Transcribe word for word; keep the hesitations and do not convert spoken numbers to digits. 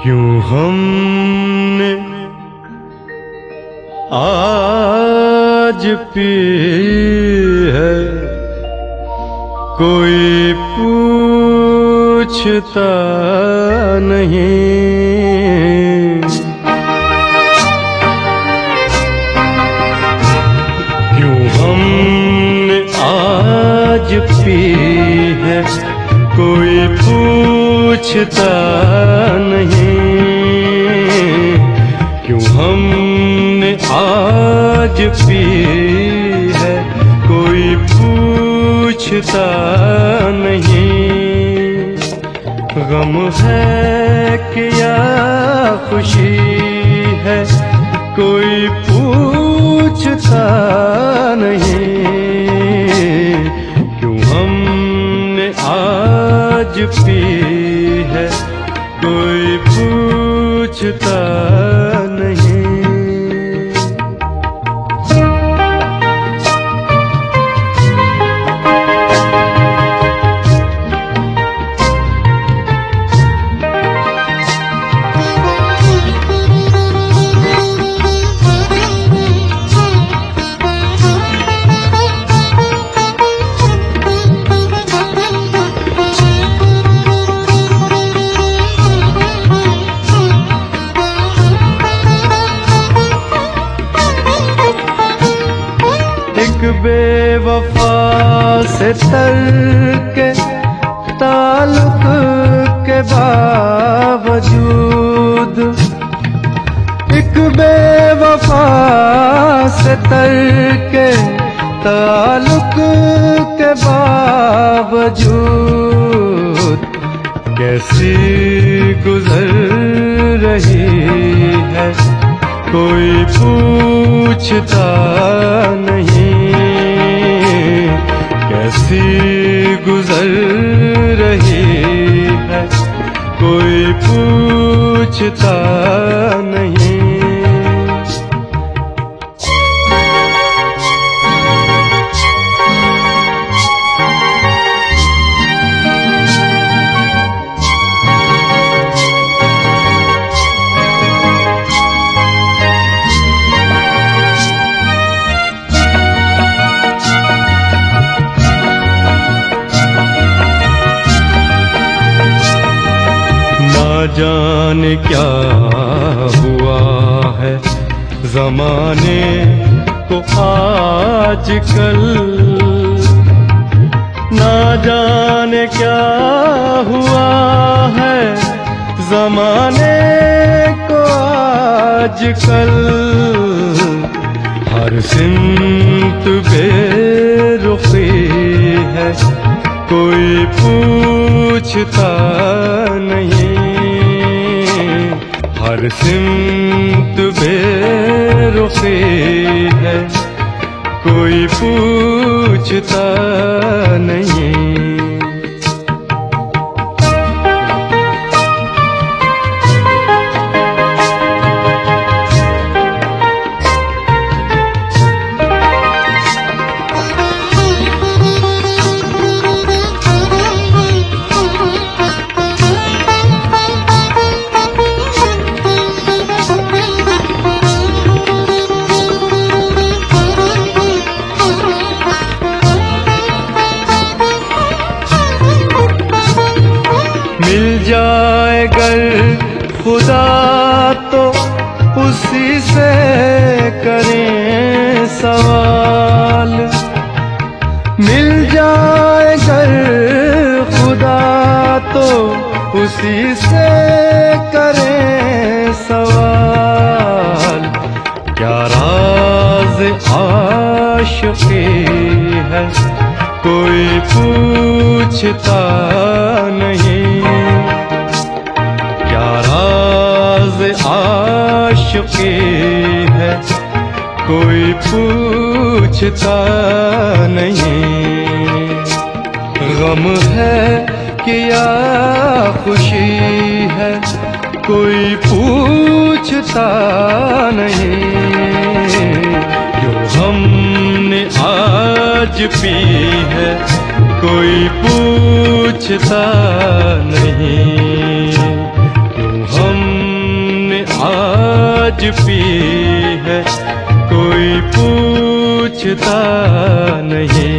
क्यों हमने आज पी है, कोई पूछता नहीं। क्यों हमने आज पी है, कोई पूछता नहीं। क्यों हमने आज पी है, कोई पूछता नहीं। गम है कि या खुशी है, कोई पूछता नहीं। क्यों हमने आज पी है, कोई पूछता नहीं। एक बेवफा से तरके ताल्लुक के बावजूद, एक बेवफा से तरके ताल्लुक के बावजूद, कैसी गुजर रही है, कोई पूछता नहीं। कैसी गुजर रही है, कोई पूछता नहीं। जाने क्या हुआ है ज़माने को आजकल, ना जाने क्या हुआ है ज़माने को आजकल। हर सिमत बेरुखी है, कोई पूछता नहीं। हर सिमत बेरुखी है, कोई पूछता नहीं। मिल जाए अगर खुदा तो उसी से करें सवाल। मिल जाए अगर खुदा तो उसी से करें सवाल। क्या राज आशिकी है, कोई पूछता नहीं। क्या राज आशिकी है, कोई पूछता नहीं। गम है कि या खुशी है, कोई पूछता नहीं। जो हमने आज पी है, कोई पूछता नहीं। क्यों हम पी है, कोई पूछता नहीं।